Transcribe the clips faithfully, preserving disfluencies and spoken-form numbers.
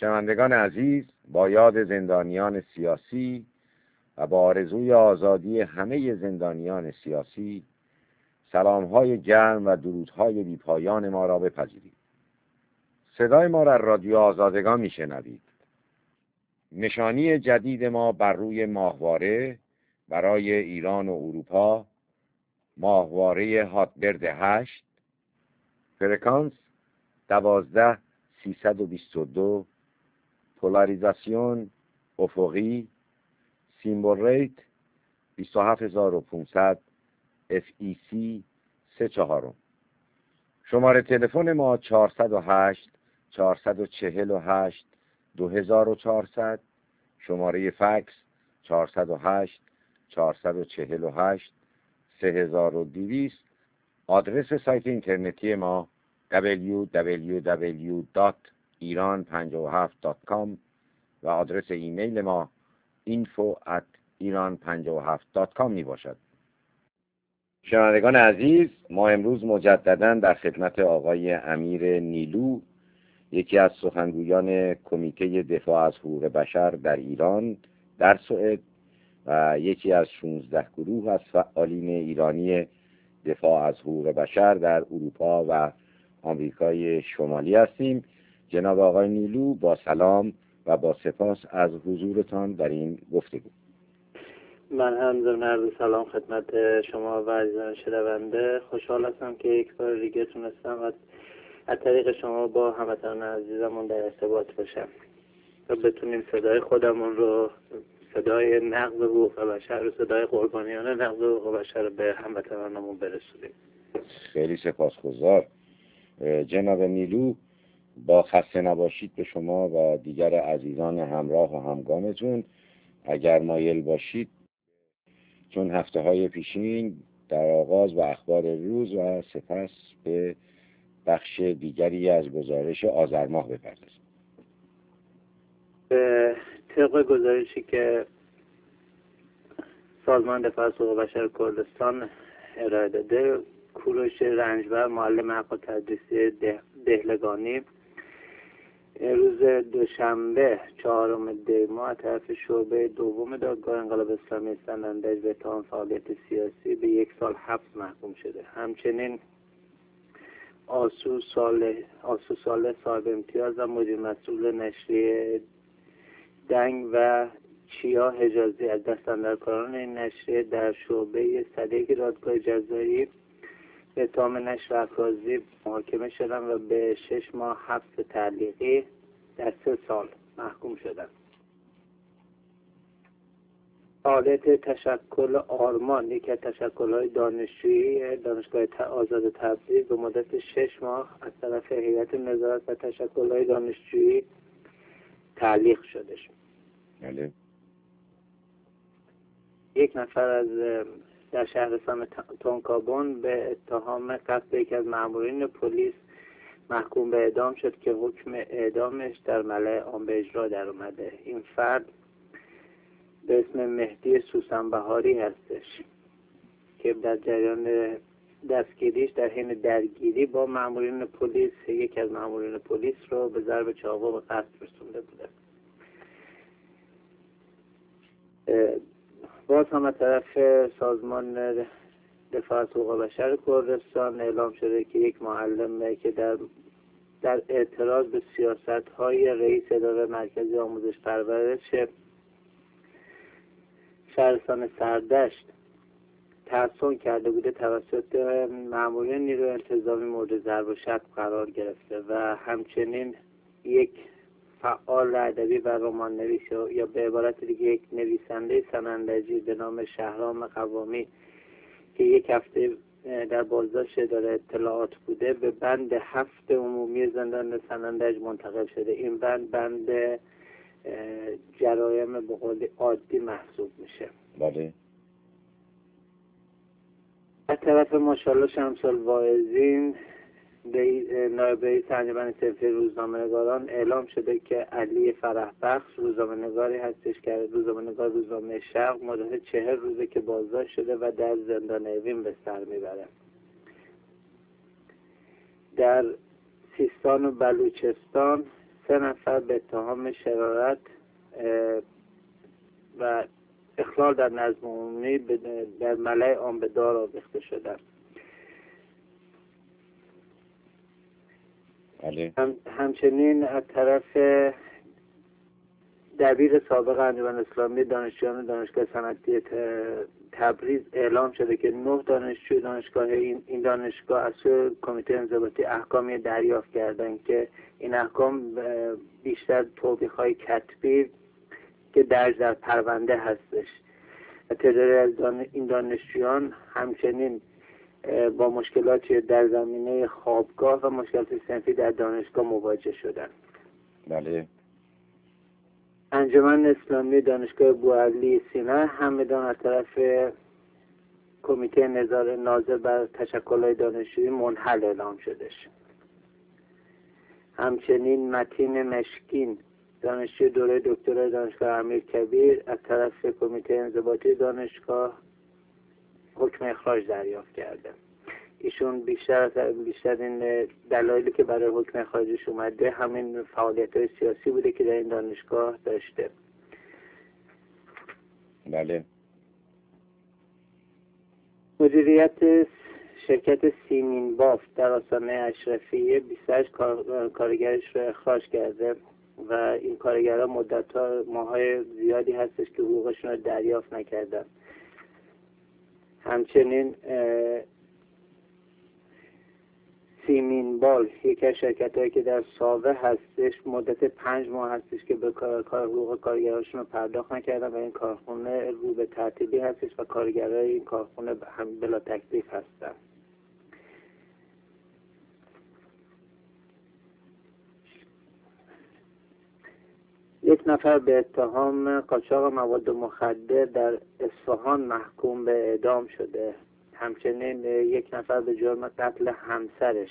شنوندگان عزیز، با یاد زندانیان سیاسی و با آرزوی آزادی همه زندانیان سیاسی، سلام‌های گرم و درودهای بی‌پایان ما را بپذیرید. صدای ما را رادیو آزادگان میشنوید. نشانی جدید ما بر روی ماهواره برای ایران و اروپا، ماهواره هاتبرد هشت، فرکانس دوازده سیصد و بیست و دو، پولاریزاسیون افقی، سیمبل ریت بیست و هفت هزار و پانصد، اف ای سی سه چهارم. شماره تلفن ما چهارصد و هشت چهارصد و چهل و هشت دو هزار و چهارصد، شماره فکس چهارصد و هشت چهارصد و چهل و هشت سه هزار و دویست. آدرس سایت اینترنتی ما دبلیو دبلیو دبلیو دات ایران پنجاه و هفت دات کام و آدرس ایمیل ما اینفو ات ایران پنجاه و هفت دات کام می باشد. شنوندگان عزیز، ما امروز مجددا در خدمت آقای امیر نیلو، یکی از سخنگویان کمیته دفاع از حقوق بشر در ایران در سوئد و یکی از شانزده گروه از فعالین ایرانی دفاع از حقوق بشر در اروپا و آمریکای شمالی هستیم. جناب آقای نیلو، با سلام و با سپاس از حضورتان در این گفتگو. من هم ضمن عرض سلام خدمت شما و عزیزان شنونده. خوشحال هستم که یک بار دیگه تونستم از از طریق شما با هموطنان عزیزمون در ارتباط باشم و بتونیم صدای خودمون رو، صدای نقض حقوق بشر رو، صدای قربانیان نقض حقوق بشر رو به هموطنانمون برسونیم. خیلی سپاسگزار. جناب نیلو، با خسته نباشید به شما و دیگر عزیزان همراه و همگامتون. اگر مایل باشید، چون هفته های پیشین در آغاز و اخبار روز و سپس به بخش دیگری از گزارش آذر ماه بپردازیم. به طبق گزارشی که سازمان دفاع از حقوق بشر کردستان ارائه داده، کوروش رنجبر، معلم حق و تدریسی ده... دهلگانی، روز دوشنبه چهارم دی ماه از طرف شعبه دوم دادگاه انقلاب اسلامی سنندج به اتهام فعالیت سیاسی به یک سال حبس محکوم شده. همچنین آسو ساله آسو ساله صاحب امتیاز و مدیر مسئول نشریه دنگ و چیا حجازی از دستاندرکاران این نشریه در شعبه صدیق دادگاه جزایی به اتهام نشر افرازی محاکمه شدند و به شش ماه حبس تعلیقی در سه سال محکوم شدند. فعالیت تشکل آرمان، یکی از تشکل‌های دانشجویی دانشگاه آزاد تبریز، به مدت شش ماه از طرف هیئت نظارت و تشکل‌های دانشجویی تعلیق شده شد. بله. یک نفر از در شهرستان تونکابون به اتهام قتل یکی از مامورین پلیس محکوم به اعدام شد که حکم اعدامش در ملأ عام به اجرا در اومده. این فرد به اسم مهدی سوسن بهاری هستش که در جریان دستگیریش در حین درگیری با مامورین پلیس، یکی از مامورین پلیس رو به ضرب چاقو به قتل رسونده بوده. باز هم از طرف سازمان دفاع از حقوق بشر کردستان اعلام شده که یک معلم که در در اعتراض به سیاست‌های رئیس اداره مرکزی آموزش پرورش شهرستان سردشت ترسون کرده بوده، توسط مامورین نیروی انتظامی مورد ضرب و شتم قرار گرفته و همچنین یک فعال ادبی و رمان نویس یا به عبارت دیگه یک نویسنده سنندجی به نام شهرام قوامی که یک هفته در بازداشت اداره اطلاعات بوده، به بند هفت عمومی زندان سنندج منتقل شده. این بند بند جرایم به قول عادی محسوب میشه. بله. از طرف ماشاءالله شمس الواعظین، نایب رئیس انجمن صنفی روزنامه‌نگاران، اعلام شده که علی فرحبخش روزنامه‌نگاری هستش که روزنامه‌نگار روزنامه شرق مدت چهل روزه که بازداشت شده و در زندان اوین به سر میبره. در سیستان و بلوچستان سه نفر به اتهام شرارت و اخلال در نظم عمومی در ملأ عام به دار آویخته شدند. هم همچنین از طرف دبیر سابق انجمن اسلامی دانشجویان دانشگاه صنعتی تبریز اعلام شده که نه دانشجوی دانشگاه این این دانشگاه از سوی کمیته انضباطی احکامی دریافت کردند که این احکام بیشتر توضیح‌های کتبی که درج در پرونده هستش. تعدادی از دان... این دانشجویان همچنین با مشکلاتی در زمینه خوابگاه و مشکلات صنفی در دانشگاه مواجه شدند. بله. انجمن اسلامی دانشگاه بوعلی سینه همدان از طرف کمیته نظار ناظر بر تشکل‌های دانشجویی منحل اعلام شدش. همچنین متین مشکین دانشجوی دوره دکترای دانشگاه امیرکبیر از طرف کمیته انضباطی دانشگاه حکم اخراج دریافت کرده. ایشون بیشتر بیشتر این دلایلی که برای حکم اخراجش اومده همین فعالیت‌های سیاسی بوده که در این دانشگاه داشته. بله. مدیریت شرکت سیمین بافت در آستانه اشرفیه بیست و هشت کار... کارگرش رو اخراج کرده و این کارگرها مدت‌ها ماهای زیادی هستش که حقوقشون رو دریافت نکردن. همچنین سیمین بال یکی از شرکت‌هایی که در ساوه هستش مدت پنج ماه هستش که به کار, کار حقوق کارگراشون رو پرداخت نکردن و این کارخونه رو به تعطیلی هستش و کارگرای این کارخونه هم بلا تکلیف هستن. یک نفر به اتهام قاچاق مواد مخدر در اصفهان محکوم به اعدام شده. همچنین یک نفر به جرم قتل همسرش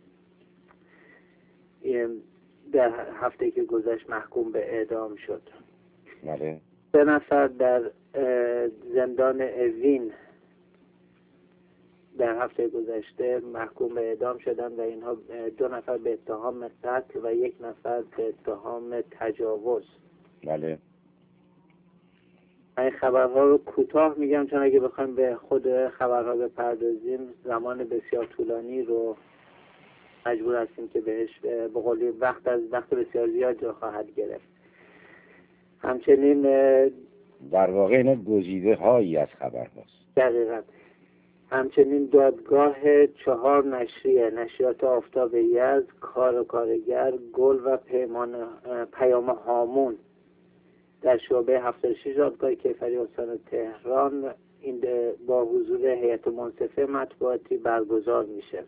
در هفته که گذشت محکوم به اعدام شد. بله. سه نفر در زندان اوین در هفته گذشته محکوم به اعدام شدند و اینها دو نفر به اتهام قتل و یک نفر به اتهام تجاوز. بله. این خبرها رو کوتاه میگم چون اگه بخوایم به خود خبرها بپردازیم زمان بسیار طولانی رو مجبور هستیم که بهش به قولی وقت از وقت بسیار زیاد رو خواهد گرفت. همچنین در واقع اینا گزیده هایی از خبر هست. دقیقاً. همچنین دادگاه چهار نشریه نشریات آفتاب یزد، کار و کارگر، گل و پیمان پیام هامون در شعبه هفتاد و شش دادگاه کیفری استان تهران این با حضور هیئت منصفه مطبوعاتی برگزار میشه.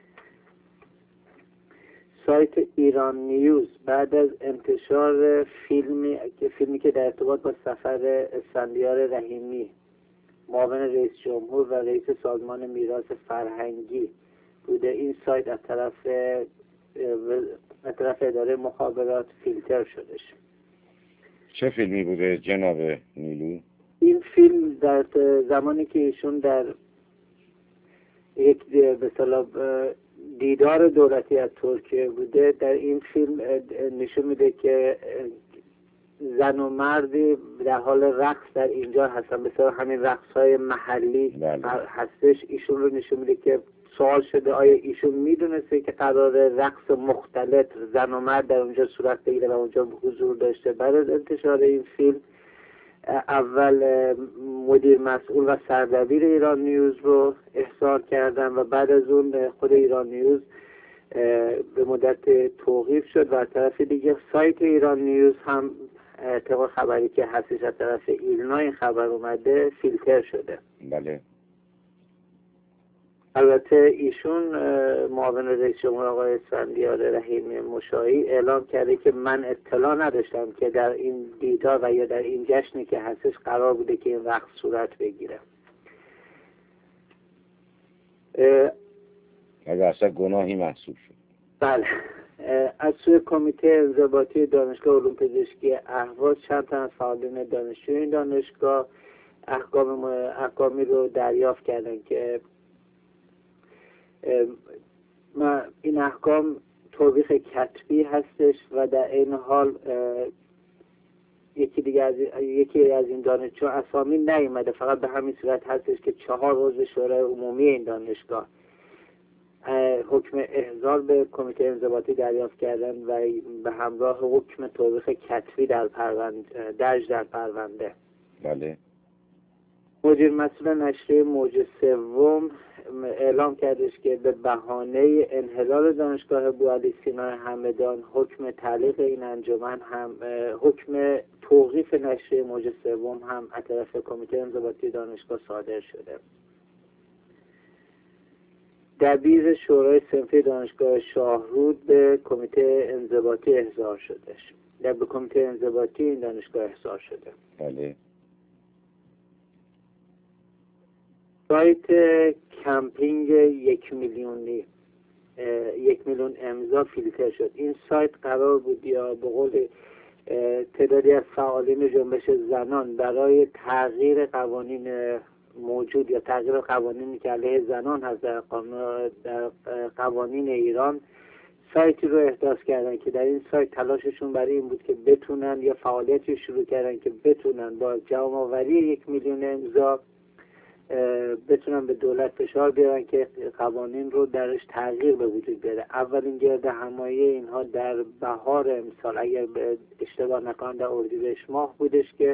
سایت ایران نیوز بعد از انتشار فیلمی که فیلمی که در ارتباط با سفر اسفندیار رحیمی معاون رئیس جمهور و رئیس سازمان میراث فرهنگی بوده، این سایت از طرف از طرف اداره مخابرات فیلتر شدش. چه فیلمی بوده جناب نیلو؟ این فیلم در زمانی که ایشون در یک به اصطلاح دیدار دولتی از ترکیه بوده، در این فیلم نشون میده که زن و مردی در حال رقص در اینجا هستن، بسیار همین رقص‌های محلی بله. هستش. ایشون رو نشون میده که سوال شده آیا ایشون میدونسته که قرار رقص مختلط زن و مرد در اونجا صورت بگیره و اونجا حضور داشته. بعد از انتشار این فیلم اول مدیر مسئول و سردبیر ایران نیوز رو احضار کردن و بعد از اون خود ایران نیوز به مدت توقیف شد و از طرف دیگه سایت ایران نیوز هم طبق خبری که هستش از طرف ایلنا این خبر اومده فیلتر شده. بله. البته ایشون معاون رئیس جمهور آقای اسفندیار رحیمی مشایی اعلام کرده که من اطلاع نداشتم که در این دیدار و یا در این جشنی که هستش قرار بوده که این رقص صورت بگیره. اگر اصلا گناهی محسوب شد. بله. از سوی کمیته انضباطی دانشگاه علوم پزشکی اهواز چند تا از فعالین دانشجوی این دانشگاه احکام احکامی رو دریافت کردن که این احکام توبیخ کتبی هستش و در این حال یکی دیگه از یکی از این دانشجو اسامی نیامده، فقط به همین صورت هستش که چهار عضو شورای عمومی این دانشگاه حکم احضار به کمیته انضباطی دریافت کردن و به همراه حکم توبیخ کتبی در پرونده درج در پرونده. بله. مدیر مسئول نشریه موج سوم اعلام کردش که به بهانه انحلال دانشگاه بوعلی سینا همدان حکم تعلیق این انجمن هم حکم توقیف نشریه موج سوم هم از طرف کمیته انضباطی دانشگاه صادر شده. دبیر شورای صنفی دانشگاه شاهرود به کمیته انضباطی احضار شدش. در به کمیته انضباطی این دانشگاه احضار شده. بله. سایت کمپینگ یک میلیونی یک میلیون امضا فیلتر شد. این سایت قرار بود یا به قول تعدادی از فعالین جنبش زنان برای تغییر قوانین موجود یا تغییر قوانینی که علیه زنان هست در قانون در قوانین ایران سایتی رو احداث کردن که در این سایت تلاششون برای این بود که بتونن یا فعالیتی شروع کردن که بتونن با جمع‌آوری یک میلیون امضا بتونن به دولت فشار بیارن که قوانین رو درش تغییر به وجود بیاره. اولین گرد همایی اینها در بهار امسال اگر به اشتباه نکنم در اردیبهشت ماه بودش که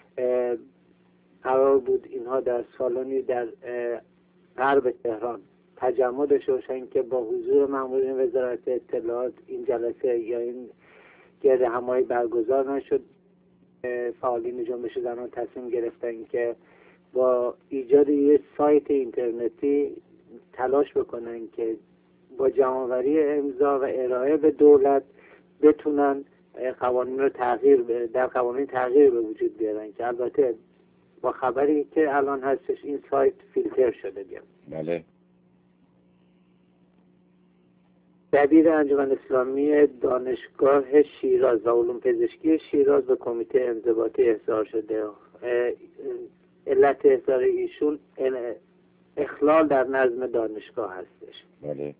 قرار بود اینها در سالنی در غرب تهران تجمع داشته باشن که با حضور مامورین وزارت اطلاعات این جلسه یا این گرد همایی برگزار نشد. فعالین جنبش زنان تصمیم گرفتن که با ایجاد یک سایت اینترنتی تلاش بکنن که با جمع‌آوری امضا و ارائه به دولت بتونن قوانین رو تغییر در قوانین تغییر به وجود بیارن که البته با خبری که الان هستش این سایت فیلتر شده دیگه. بله. دبیر انجمن اسلامی دانشگاه شیراز و علوم پزشکی شیراز به کمیته انضباطی احضار شده. علت احضار ایشون اخلال در نظم دانشگاه هستش. بله.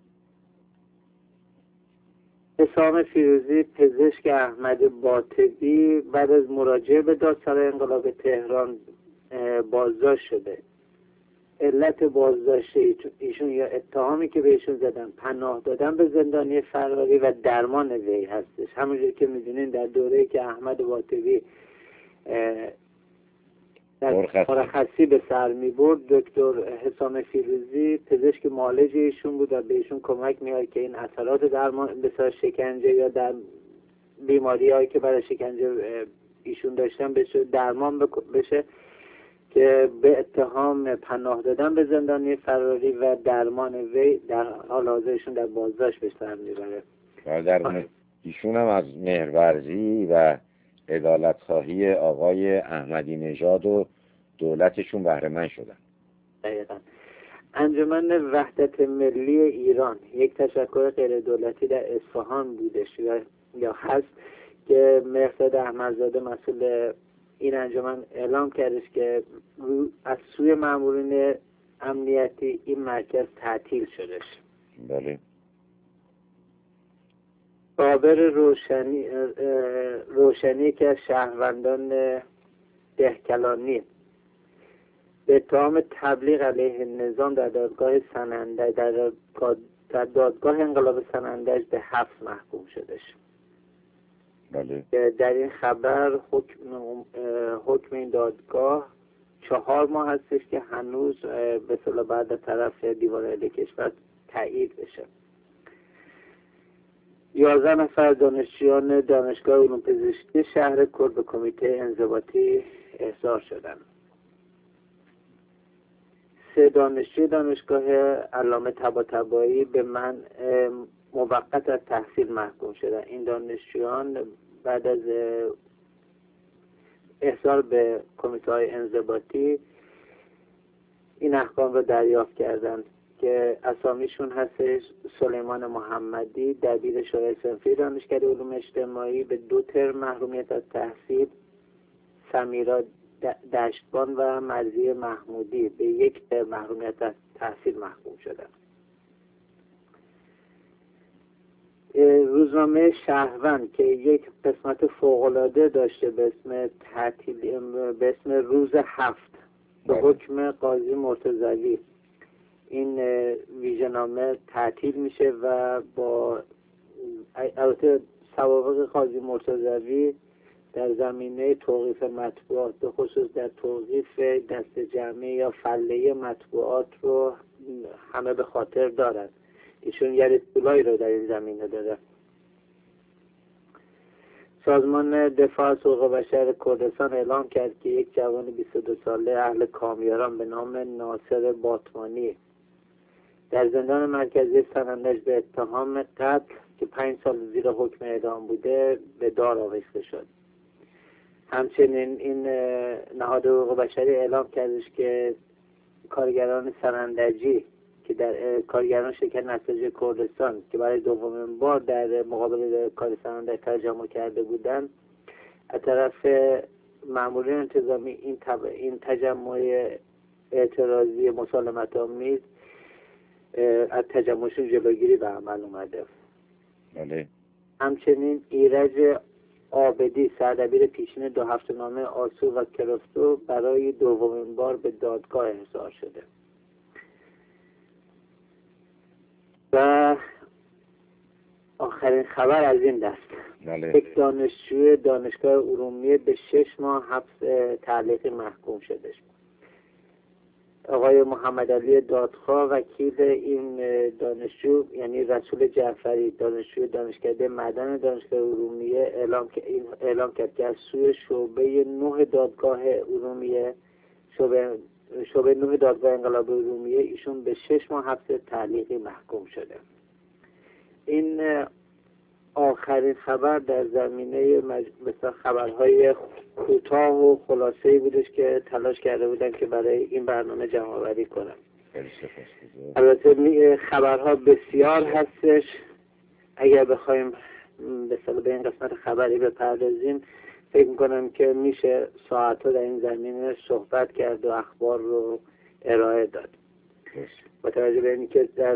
حسام فیروزی پزشک احمد باطبی بعد از مراجعه به دادسرای انقلاب تهران بازداشت شده. علت بازداشت ایشون یا اتهامی که بهشون زدن پناه دادن به زندانی فراری و درمان وی هستش. همونجور که میدونین در دوره‌ای که احمد باطبی در مرخصی به سر می برد دکتر حسام فیروزی پزشک معالج ایشون بود و به ایشون کمک می‌کرد که این اثرات درمان بسیار شکنجه یا در بیماری‌هایی که برای شکنجه ایشون داشتن بشه درمان بشه که به اتهام پناه دادن به زندانی فراری و درمان وی در حال حاضرشون در بازداشت به سر میبره. در ایشون هم از مهرورزی و عدالت خواهی آقای احمدی نژاد و دولتشون بهره مند شدن. دقیقاً. انجمن وحدت ملی ایران یک تشکل غیر دولتی در اصفهان بودش یا هست که مهرداد احمدزاده مسئول این انجمن اعلام کردش که از سوی مامورین امنیتی این مرکز تعطیل شدش. بله. صابر روشنی روشنی که از شهروندان دهکلانی به اتهام تبلیغ علیه نظام در دادگاه سنندج در در دادگاه انقلاب سنندج به حبس محکوم شدش. بله. در این خبر حکم حکم این دادگاه چهار ماه هستش که هنوز به اصطلاح بعد از طرف دیوان عالی کشور تایید بشه. یازده نفر دانشجویان دانشگاه علوم پزشکی شهر کرد به کمیته انضباطی احضار شدند. سه دانشجوی دانشگاه علامه طباطبایی به من موقت از تحصیل محکوم شدند. این دانشجویان بعد از احضار به کمیته های انضباطی این احکام رو دریافت کردند که اسامیشون هستش سلیمان محمدی دبیر شورای صنفی دانشکده علوم اجتماعی به دو ترم محرومیت از تحصیل، سمیرا دشتبان و مرضیه محمودی به یک ترم محرومیت از تحصیل محکوم شدند. روزنامه شهروند که یک قسمت فوق‌العاده داشته به اسم تعطیل به اسم روز هفت به حکم قاضی مرتضوی، این ویژه‌نامه تعطیل میشه و با البته سوابق قاضی مرتضوی در زمینه توقیف مطبوعات، به خصوص در توقیف دست جمعی یا فله مطبوعات رو همه به خاطر دارن. ایشون یه رسولایی رو در این زمینه داره. سازمان دفاع از حقوق بشر کردستان اعلام کرد که یک جوان بیست و دو ساله اهل کامیاران به نام ناصر باتمانی در زندان مرکزی سنندج به اتهام قتل که پنج سال زیر حکم اعدام بوده به دار آویخته شد. همچنین این نهاد حقوق بشری اعلام کردش که کارگران سنندجی که در کارگران شرکت نساجی کردستان که برای دومین بار در مقابل کار سنندج تجمع کرده بودند، از طرف مامورین انتظامی این تب... این تجمع اعتراضی مسالمت آمیز از تجمعشون جلوگیری به عمل اومده. بله. همچنین ایرج عابدی سردبیر پیشین دو هفته‌نامه آسو و کرفتو برای دومین بار به دادگاه احضار شده. و آخرین خبر از این دست، بله. یک دانشجوی دانشگاه ارومیه به شش ماه حبس تعلیقی محکوم شده. آقای محمد علی دادخواه وکیل این دانشجو یعنی رسول جعفری دانشجوی دانشکده معدن دانشگاه ارومیه اعلام که این اعلام کرد که از سوی شعبه نه دادگاه ارومیه شعبه شعبه نه دادگاه انقلاب ارومیه ایشون به شش ماه حبس تعلیقی محکوم شده. این آخرین خبر در زمینه مج... مثلا خبرهای کوتاه و خلاصه‌ای بودش که تلاش کرده بودن که برای این برنامه جمع‌آوری کنن. البته خبرها بسیار هستش. اگر بخوایم مثلا به این قسمت خبری بپردازیم فکر می‌کنم که میشه ساعت‌ها در این زمینه صحبت کرد و اخبار رو ارائه داد. با توجه به اینکه در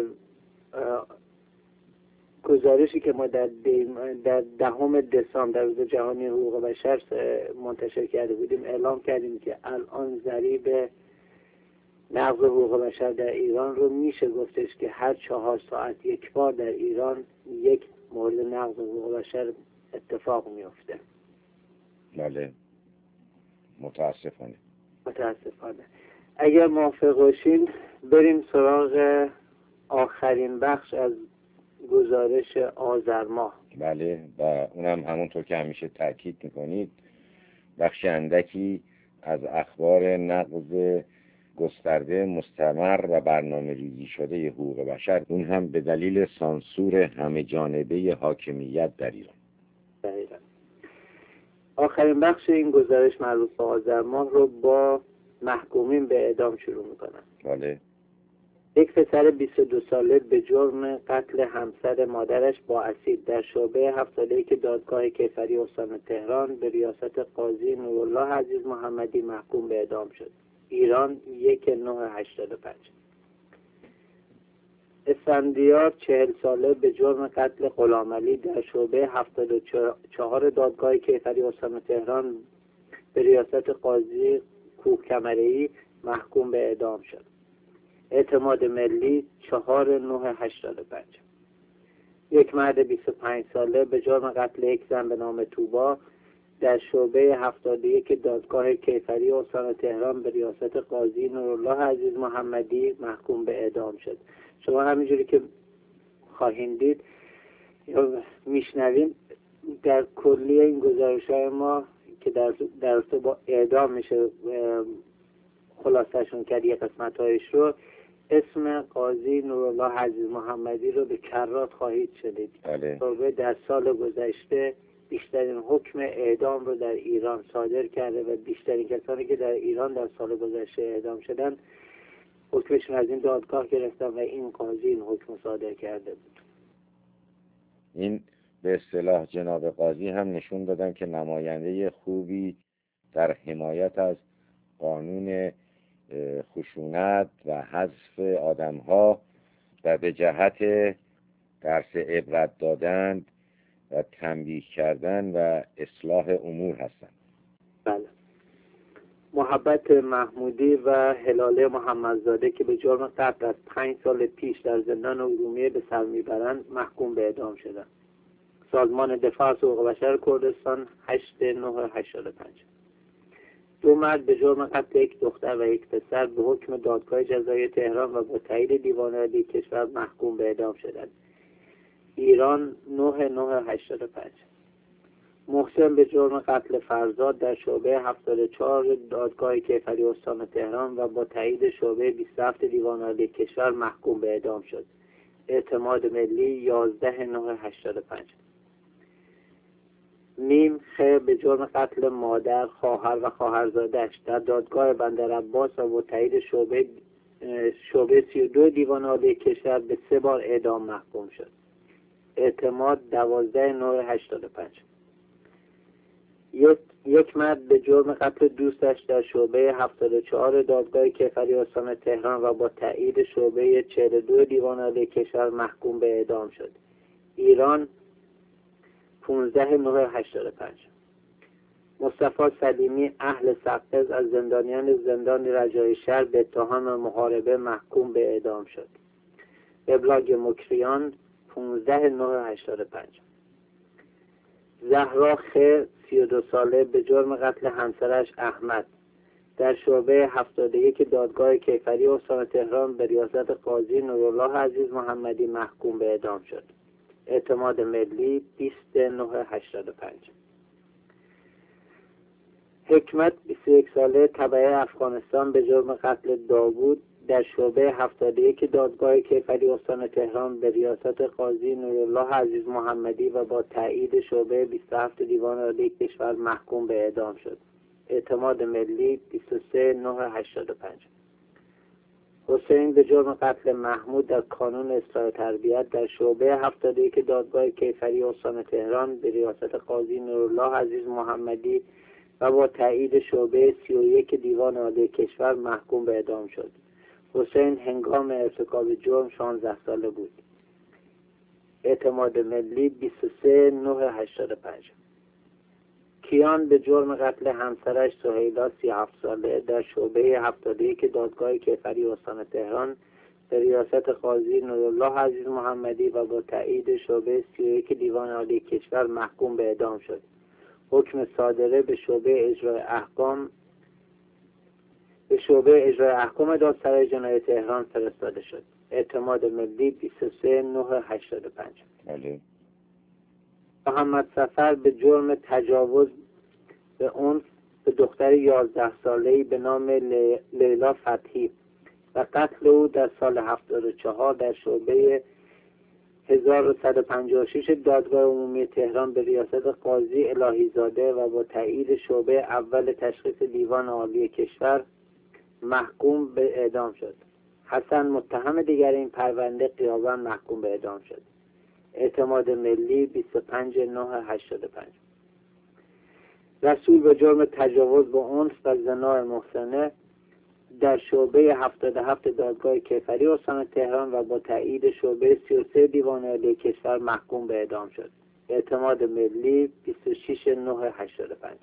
گزارشی که ما در در دهم دسامبر در روز جهانی حقوق بشر منتشر کرده بودیم اعلام کردیم که الان ضریب نقض حقوق بشر در ایران رو میشه گفتش که هر چهار ساعت یک بار در ایران یک مورد نقض حقوق بشر اتفاق میفته. بله. متاسفانه. متاسفانه. اگر موافق باشین بریم سراغ آخرین بخش از گزارش آذر ماه. بله، و اونم همونطور که همیشه تاکید میکنید بخش اندکی از اخبار نقض گسترده مستمر و برنامه ریزی شده حقوق بشر، اون هم به دلیل سانسور همه جانبه حاکمیت در ایران. دقیقاً. آخرین بخش این گزارش مربوط به آذر ماه رو با محکومین به اعدام شروع میکنن. بله. یک پسر بیست و دو ساله به جرم قتل همسر مادرش با اسید در شعبه هفت ساله‌ای که دادگاه کیفری استان تهران به ریاست قاضی نورالله عزیز محمدی محکوم به اعدام شد. ایران یک نه هشتاد و پنج. اسفندیار چهل ساله به جرم قتل غلامعلی در شعبه هفتاد و چهار دادگاه کیفری استان تهران به ریاست قاضی کوهکمره‌ای محکوم به اعدام شد. اعتماد ملی چهار نه هشتاد و پنج. یک مرد بیست و پنج ساله به جرم قتل یک زن به نام توبا در شعبه هفتاد و یک دادگاه کیفری استان تهران به ریاست قاضی نورالله عزیز محمدی محکوم به اعدام شد. شما همینجوری که خواهید دید یا میشنویم در کلیه این گزارش‌های ما که در در با اعدام میشه خلاصه‌شون کرد، یک قسمت‌هایش رو اسم قاضی نورالله عزیز محمدی رو به کرات خواهید شنید. بله. در سال گذشته بیشترین حکم اعدام رو در ایران صادر کرده و بیشترین کسانی که در ایران در سال گذشته اعدام شدن حکمشون از این دادگاه گرفتن و این قاضی این حکم صادر کرده بود. این به اصطلاح جناب قاضی هم نشون دادن که نماینده خوبی در حمایت از قانون خشونت و حذف آدم‌ها و به جهت درس عبرت دادن و تنبیه کردن و اصلاح امور هستند. بله. محبت محمودی و هلاله محمدزاده که به جرم قتل از پنج سال پیش در زندان ارومیه به سر میبرند محکوم به اعدام شدند. سازمان دفاع از حقوق بشر کردستان هشت نه هشتاد و پنج. دو مرد به جرم قتل یک دختر و یک پسر به حکم دادگاه جزایی تهران و با تایید دیوان عالی کشور محکوم به اعدام شدند. ایران نه نه هشتاد و پنج. محسن به جرم قتل فرزاد در شعبه هفتاد و چهار دادگاه کیفری استان تهران و با تایید شعبه بیست و هفت دیوان عالی کشور محکوم به اعدام شد. اعتماد ملی یازده نه هشتاد و پنج. میم خ به جرم قتل مادر، خواهر و خواهرزاده‌اش در دادگاه بندرعباس و با تایید شعبه شعبه سی و دو دیوان عالی کشور به سه بار اعدام محکوم شد. اعتماد دوازده نه هشتاد و پنج. یک یک مرد به جرم قتل دوستش در شعبه هفتاد و چهار دادگاه کیفری استان تهران و با تایید شعبه چهل و دو دیوان عالی کشور محکوم به اعدام شد. ایران پانزده نه هشتاد و پنج. مصطفی سلیمی اهل سقز از زندانیان زندان رجای شهر به اتهام محاربه محکوم به اعدام شد. ابلاغ مکریان پانزده نه هشتاد و پنج. زهرا خ سی و دو ساله به جرم قتل همسرش احمد در شعبه هفتاد و یک دادگاه کیفری استان تهران به ریاست قاضی نورالله عزیز محمدی محکوم به اعدام شد. اعتماد ملی بیست نه هشتاد و پنج. حکمت بیست و یک ساله تبعه افغانستان به جرم قتل داوود در شعبه هفتاد و یک دادگاه کیفری استان تهران به ریاست قاضی نورالله عزیز محمدی و با تایید شعبه بیست و هفت دیوان عالی کشور محکوم به اعدام شد. اعتماد ملی بیست و سه نه هشتاد و پنج. حسین به جرم قتل محمود در کانون اصلاح تربیت در شعبه هفتاد و یک دادگاه کیفری استان تهران به ریاست قاضی نورالله عزیز محمدی و با تایید شعبه سی و یک دیوان عالی کشور محکوم به اعدام شد. حسین هنگام ارتکاب جرم شانزده ساله بود. اعتماد ملی بیست و سه نه هشتاد و پنج. کیان به جرم قتل همسرش سهیلا سی و هفت ساله در شعبه هفتاد و یک دادگاه کیفری استان تهران به ریاست قاضی نورالله عزیز محمدی و با تایید شعبه سی و یک دیوان عالی کشور محکوم به اعدام شد. حکم صادره به شعبه اجرای احکام به شعبه اجرای احکام دادسرای جنایت تهران فرستاده شد. اعتماد ملی بیست و سه نه هشتاد و پنج. بله. محمد سفر به جرم تجاوز به عنف به دختر یازده ساله‌ای به نام لیلا فتحی و قتل او در سال هفتاد و چهار در شعبه هزار و صد و پنجاه و شش دادگاه عمومی تهران به ریاست قاضی الهیزاده و با تایید شعبه اول تشخیص دیوان عالی کشور محکوم به اعدام شد. حسن متهم دیگر این پرونده غیاباً محکوم به اعدام شد. اعتماد ملی بیست و پنج نه هشتاد و پنج. رسول به جرم تجاوز به عنف و زنا محسنه در شعبه هفتاد و هفت دادگاه کیفری استان تهران و با تایید شعبه سی و سه دیوان عالی کشور محکوم به اعدام شد. اعتماد ملی بیست و شش نه هشتاد و پنج.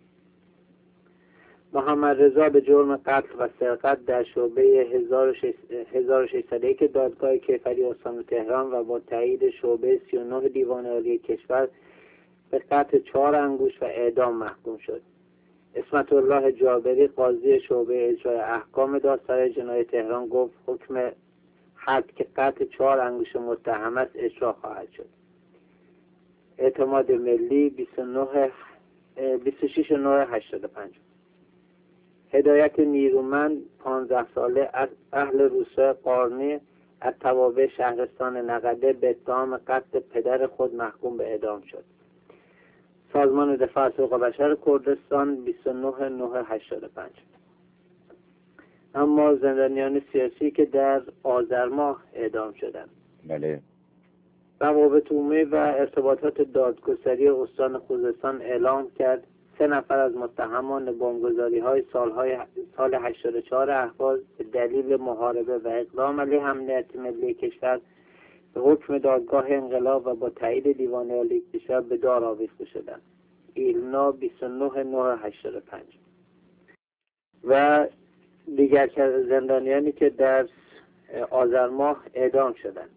محمد رضا به جرم قتل و سرقت در شعبه هزار و ششصد و یک دادگاه کیفری استان تهران و با تایید شعبه سی و نه دیوان عالی کشور به قطع چهار انگوش و اعدام محکوم شد. اسمت الله جابری قاضی شعبه اجرای احکام دادسرای جنایت تهران گفت حکم حد که قطع چهار انگوش متهم است اجرا خواهد شد. اعتماد ملی بیست و شش نه هشتاد و پنج. هدایت نیرومند پانزده ساله از اهل روستای قارنی از توابع شهرستان نقده به اتهام قتل پدر خود محکوم به اعدام شد. سازمان دفاع از حقوق بشر کردستان بیست و نه نه هشتاد و پنج. اما زندانیان سیاسی که در آذر ماه اعدام شدند. بله. روابط عمومی و ارتباطات دادگستری استان خوزستان اعلام کرد سه نفر از متهمان بمبگذاری های سالهای سال هشتاد و چهار اهواز به دلیل محاربه و اقدام علیه امنیت ملی کشور به حکم دادگاه انقلاب و با تایید دیوان عالی کشور به دار آویخته شدند. ایلنا بیست و نه نه هشتاد و پنج. و دیگر زندانیانی که در آذر ماه اعدام شدند.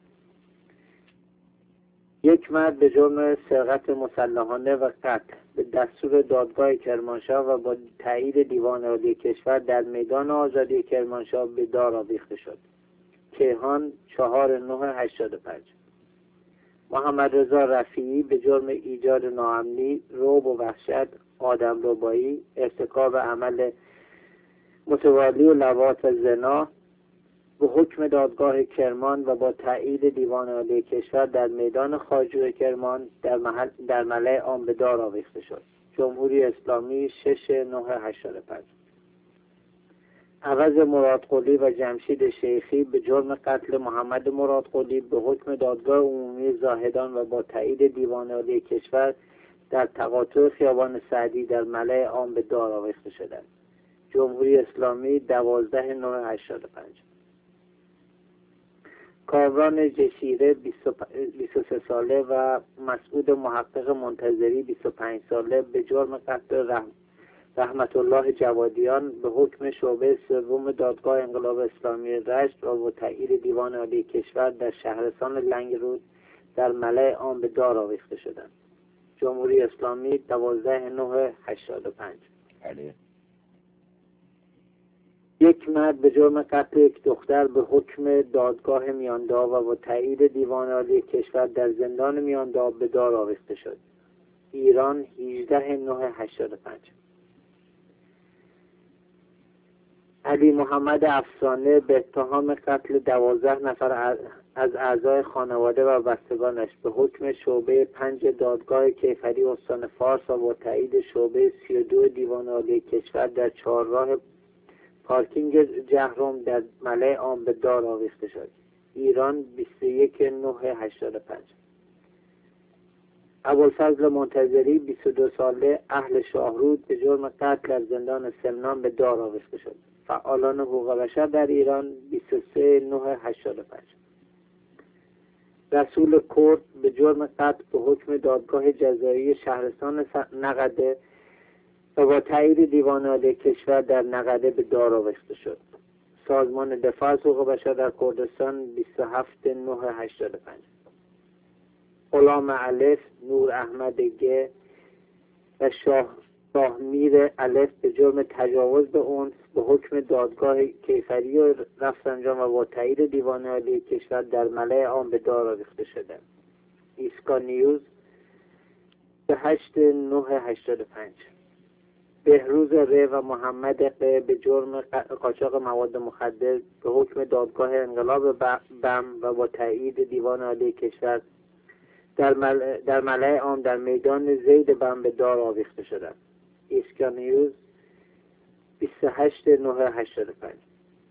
یک مرد به جرم سرقت مسلحانه و قتل به دستور دادگاه کرمانشاه و با تایید دیوان عالی کشور در میدان آزادی کرمانشاه به دار آویخته شد. کیهان چهار نه هشتاد و پنج. محمد رضا رفیعی به جرم ایجاد ناامنی، رعب و وحشت، آدمربایی، ارتکاب عمل متوالی و لواط و زنا به حکم دادگاه کرمان و با تایید دیوان عالی کشور در میدان خواجو کرمان در محل در ملأ عام به دار آویخته شد. جمهوری اسلامی شش نه هشتاد و پنج. عوض مرادقلی و جمشید شیخی به جرم قتل محمد مرادقلی به حکم دادگاه عمومی زاهدان و با تایید دیوان عالی کشور در تقاطع خیابان سعدی در ملأ عام به دار آویخته شدند. جمهوری اسلامی دوازده نه هشتاد و پنج. کامران جشیره بیست و سه ساله و مسعود محقق منتظری بیست و پنج ساله به جرم قتل رحم رحمت الله جوادیان به حکم شعبه سوم دادگاه انقلاب اسلامی رشت و با تایید دیوان عالی کشور در شهرستان لنگرود در ملأ عام به دار آویخته شدند. جمهوری اسلامی دوازده نه هشتاد و پنج. بله. یک مرد به جرم قتل یک دختر به حکم دادگاه میانداب و با تایید دیوان عالی کشور در زندان میانداب به دار آویخته شد. ایران هجده نه هشتاد و پنج. علی محمد افسانه به اتهام قتل دوازده نفر از اعضای خانواده و بستگانش به حکم شعبه پنج دادگاه کیفری استان فارس و با تایید شعبه سی و دو دیوان عالی کشور در چهارراه پارکینگ جهرم در ملأ عام به دار آویخته شد. ایران بیست و یک نه هشتاد و پنج. ابوالفضل منتظری بیست و دو ساله اهل شاهرود به جرم قتل در زندان سمنان به دار آویخته شد. فعالان حقوق بشر در ایران بیست و سه نه هشتاد و پنج. رسول کرد به جرم قتل به حکم دادگاه جزایی شهرستان نقده و با تایید دیوان عالی کشور در نقده به دار آویخته شد. سازمان دفاع از حقوق بشر در کردستان بیست و هفت نه هشتاد و پنج. غلام الف، نور احمد گ و شاه شاهمیر الف به جرم تجاوز به اونس به حکم دادگاه کیفری و رفسنجان و با تایید دیوان عالی کشور در ملأ عام به دار آویخته شدند. ایسکا نیوز هشت نه هشتاد و پنج. بهروز ر و محمد ق به جرم قاچاق مواد مخدر به حکم دادگاه انقلاب بم و با تایید دیوان عالی کشور در, مل... در ملأ عام در میدان زید بم به دار آویخته شدند. ایسکا نیوز بیست و هشت نه هشتاد و پنج.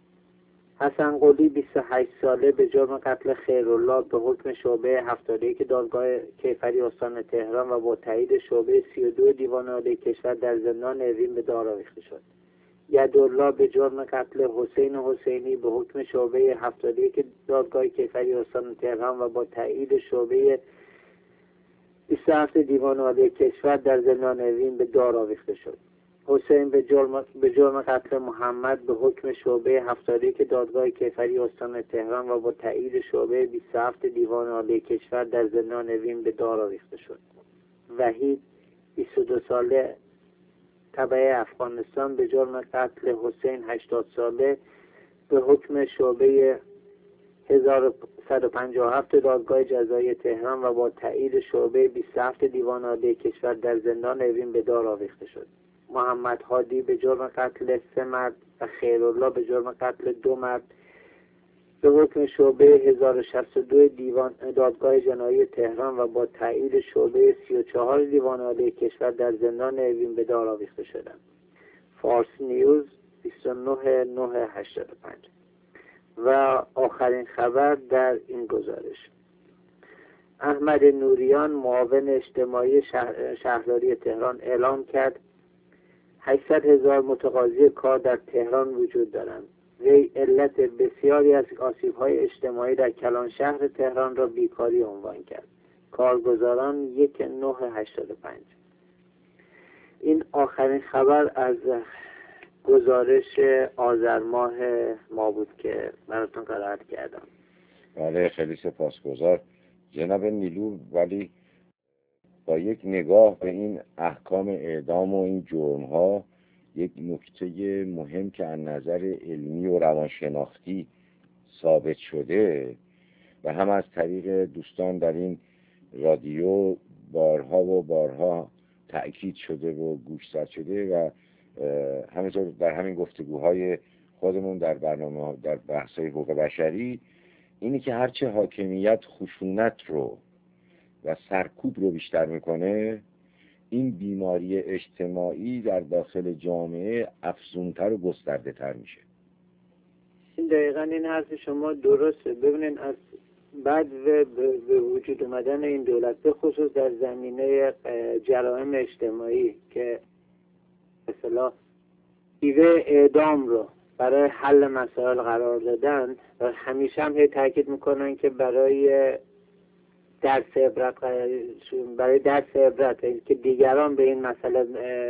حسن قلی بیست و هشت ساله به جرم قتل خیرالله به حکم شعبه هفتاد و یک دادگاه کیفری استان تهران و با تایید شعبه سی و دو دیوان عالی کشور در زندان اوین به دار آویخته شد. یدالله به جرم قتل حسین حسینی به حکم شعبه هفتاد و یک دادگاه کیفری استان تهران و با تایید شعبه بیست و هفت دیوان عالی کشور در زندان اوین به دار آویخته شد. حسین به جرم به جرم قتل محمد به حکم شعبه هفتاد و یک دادگاه کیفری استان تهران و با تایید شعبه بیست و هفت دیوان عالی کشور در زندان اوین به دار آویخته شد. وحید بیست و دو ساله تبع افغانستان به جرم قتل حسین هشتاد ساله به حکم شعبه هزار و صد و پنجاه و هفت دادگاه جزایی تهران و با تایید شعبه بیست و هفت دیوان عالی کشور در زندان اوین به دار آویخته شد. محمد هادی به جرم قتل سه مرد و خیرالله به جرم قتل دو مرد به حکم شعبه هزار و شصت و دو دیوان دادگاه جنایی تهران و با تایید شعبه سی و چهار دیوان عالی کشور در زندان اوین به دار آویخته شدند. فارس نیوز بیست و نه نه هشتاد و پنج. و آخرین خبر در این گزارش: احمد نوریان معاون اجتماعی شهر شهرداری تهران اعلام کرد هشتصد هزار متقاضی کار در تهران وجود دارند. وی علت بسیاری از آسیب‌های اجتماعی در کلان شهر تهران را بیکاری عنوان کرد. کارگزاران یک نه هشتاد و پنج. این آخرین خبر از گزارش آذر ماه ما بود که براتون قرائت کردم. بله، خیلی سپاسگزار جناب نیلو. ولی با یک نگاه به این احکام اعدام و این جرم‌ها، یک نکته مهم که از نظر علمی و روانشناختی ثابت شده و هم از طریق دوستان در این رادیو بارها و بارها تأکید شده و گوشزد شده و همینطور در همین گفتگوهای خودمون در برنامه در بحث‌های حقوق بشری، اینی که هرچه حاکمیت خشونت رو و سرکوب رو بیشتر میکنه، این بیماری اجتماعی در داخل جامعه افزونتر و گسترده تر میشه. این دقیقا این حرف شما درسته. ببینین از بعد به وجود اومدن این دولت، به خصوص در زمینه جرائم اجتماعی که مثلا شیوه اعدام رو برای حل مسائل قرار دادن و همیشه هم تاکید میکنن که برای درس عبرت برای درس عبرت که دیگران به این مسئله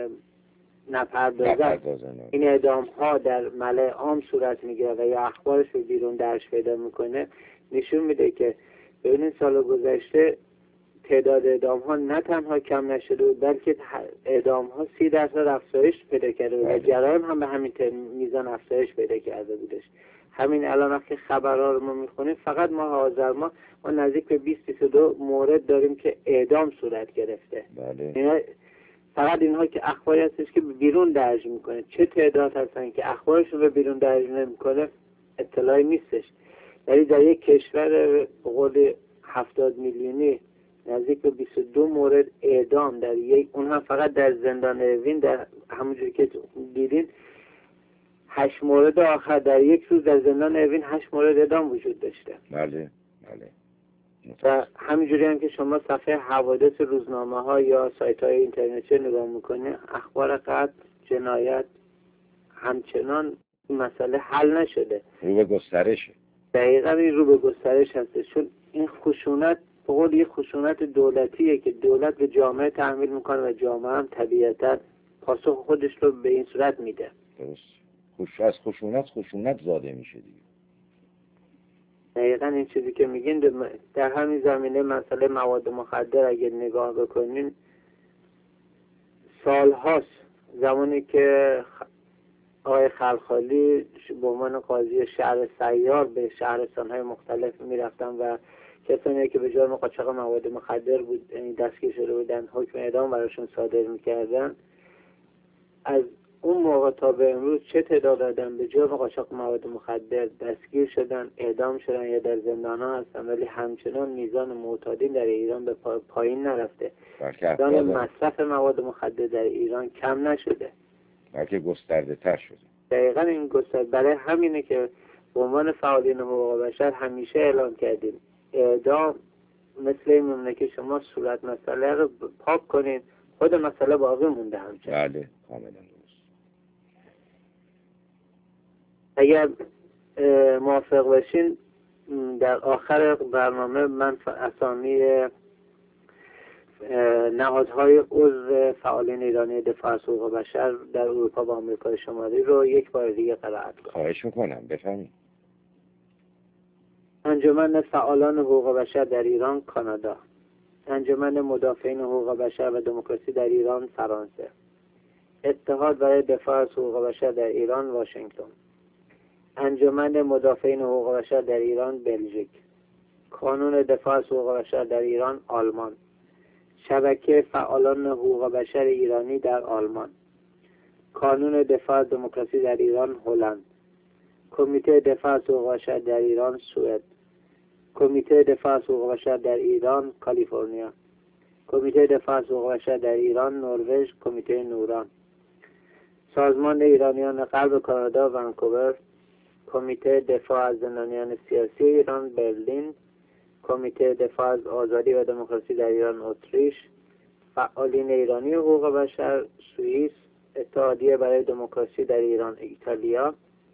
نپردازن. این اعدام ها در ملأ عام صورت میگیره و یا اخبارش رو بیرون درش پیدا میکنه، نشون میده که ببینید سال گذشته تعداد اعدام ها نه تنها کم نشده بلکه اعدام ها سی درصد افزایش پیدا کرده و جرایم هم به همین میزان افزایش پیدا کرده بودش. همین الان وقتی خبرها رو ما میخونیم، فقط ما آذر ما ما نزدیک به بیست بیست و دو مورد داریم که اعدام صورت گرفته. بله. اینا فقط اینها که اخباری هستش که بیرون درج میکنه. چه تعداد هستن که اخبارش رو به بیرون درج نمیکنه اطلاعی نیستش. ولی در یک کشور به قول هفتاد میلیونی نزدیک به بیست و دو مورد اعدام در یک، اون هم فقط در زندان اوین، در همونجوری که دیدین هشت مورد آخر در یک روز در زندان اوین هشت مورد اعدام وجود داشته. بله بله. و همینجوری هم که شما صفحه حوادث روزنامه ها یا سایت های اینترنتی نگاه میکنه، اخبار قتل، جنایت، همچنان این مسئله حل نشده، رو به گسترشه. دقیقا این رو به گسترش هسته، چون این خشونت به قول یک خشونت دولتیه که دولت به جامعه تحمیل میکنه و جامعه هم طبیعتا پاسخ خودش رو به این صورت میده. درست. خوش از خشونت خشونت زاده میشه دیگه. دقیقا این چیزی که میگین در همین زمینه مسئله مواد مخدر اگه نگاه بکنین، سالهاست زمانی که آقای خلخالی به عنوان قاضی شهر سیار به شهرستان‌های مختلف میرفتن و کسانی که به جرم قاچاق مواد مخدر بود دستگیر شده بودن حکم اعدام براشون صادر میکردن. از اون موقع تا به امروز چه تعداد آدم به جرم قاچاق مواد مخدر دستگیر شدن، اعدام شدن یا در زندان‌ها هستن، ولی همچنان میزان معتادین در ایران به پایین نرفته. میزان مصرف مواد مخدر در ایران کم نشده، بلکه گسترده تر شده. دقیقاً این گسترده. برای همینه که به عنوان فعالین حقوق بشر همیشه اعلام کردیم اعدام مثل این مونه که شما صورت مسئله رو پاک کنید، خود مسئله باقی مونده همچنان. بله کاملا درست. اگر موافق باشین در آخر برنامه من اسامی نهادهای عضو فعالین ایرانی دفاع از حقوق بشر در اروپا و آمریکای شمالی رو یک بار دیگه قرائت کنم. خواهش میکنم بفرمایید. انجمن فعالان حقوق بشر در ایران کانادا، انجمن مدافعین حقوق بشر و دموکراسی در ایران فرانسه، اتحاد برای دفاع از حقوق بشر در ایران واشنگتن، انجمن مدافعین حقوق بشر در ایران بلژیک، کانون دفاع از حقوق بشر در ایران آلمان، شبکه فعالان حقوق بشر ایرانی در آلمان، کانون دفاع از دموکراسی در ایران هلند، کمیته دفاع از حقوق بشر در ایران سوئد، کمیته دفاع از حقوق بشر در ایران کالیفرنیا، کمیته دفاع از حقوق بشر در ایران نروژ، کمیته نوران، سازمان ایرانیان غرب کانادا ونکوور، کمیته دفاع از زندانیان سیاسی ایران برلین، کمیته دفاع از آزادی و دموکراسی در ایران اتریش، فعالین ایرانی حقوق بشر سوئیس، اتحادیه برای دموکراسی در ایران ایتالیا،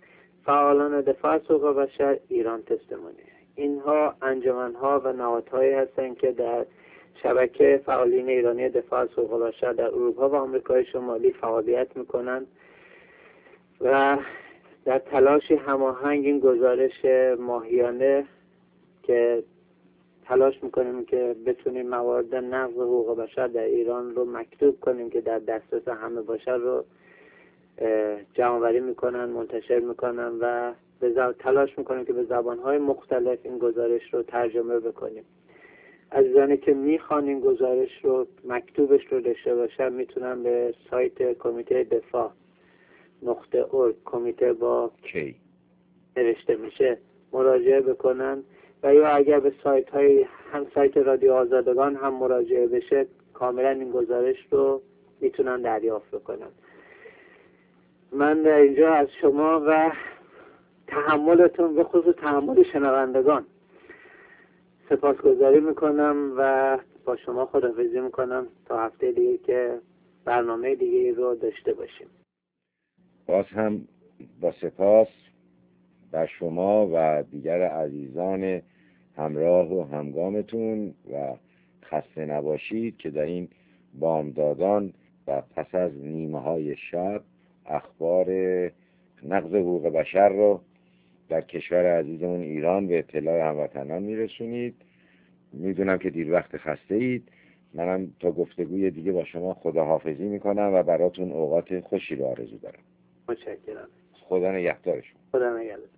فعالان دفاع از حقوق بشر ایران تستمونی. اینها انجمن‌ها و نهادهایی هستند که در شبکه فعالین ایرانی دفاع از حقوق بشر در اروپا و آمریکای شمالی فعالیت میکنند و در تلاش هماهنگ این گزارش ماهیانه که تلاش میکنیم که بتونیم موارد نقض حقوق بشر در ایران رو مکتوب کنیم که در دسترس همه باشه رو جمع‌آوری میکنن، منتشر میکنن و به زب... تلاش میکنیم که به زبانهای مختلف این گزارش رو ترجمه بکنیم. عزیزانی که میخوان این گزارش رو مکتوبش رو داشته باشن میتونن به سایت کمیته دفاع نقطه ارگ، کمیته با کی نوشته میشه، مراجعه بکنن و یا اگر به سایت های هم سایت رادیو آزادگان هم مراجعه بشه کاملا این گزارش رو میتونن دریافت بکنن. من در اینجا از شما و تحملتون به خصوص تحمل شنوندگان سپاسگزاری میکنم و با شما خداحافظی میکنم تا هفته دیگه که برنامه دیگه رو داشته باشیم. باز هم با سپاس بر شما و دیگر عزیزان همراه و همگامتون و خسته نباشید که در این بامدادان و پس از نیمه های شب اخبار نقض حقوق بشر رو در کشور عزیزمون ایران به اطلاع هموطنان میرسونید. میدونم که دیر وقت خسته اید. منم تا گفتگوی دیگه با شما خداحافظی میکنم و براتون اوقات خوشی رو آرزو دارم. متشکرم. خدا نگهدار شما. خدا نگهدار.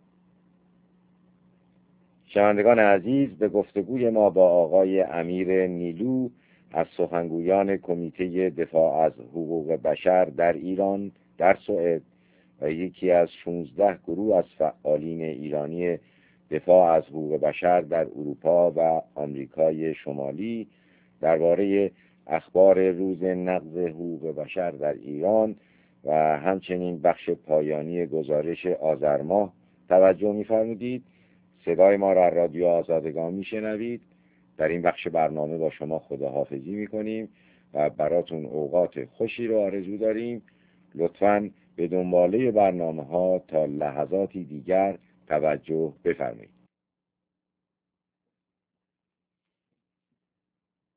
شنوندگان عزیز، به گفتگوی ما با آقای امیر نیلو از سخنگویان کمیته دفاع از حقوق بشر در ایران در سوئد و یکی از شانزده گروه از فعالین ایرانی دفاع از حقوق بشر در اروپا و آمریکای شمالی درباره اخبار روز نقض حقوق بشر در ایران و همچنین بخش پایانی گزارش آذر ماه توجه می‌فرمودید. صدای ما را رادیو آزادگان میشنوید. در این بخش برنامه با شما خداحافظی میکنیم و براتون اوقات خوشی رو آرزو داریم. لطفاً به دنباله برنامه ها تا لحظاتی دیگر توجه بفرمایید.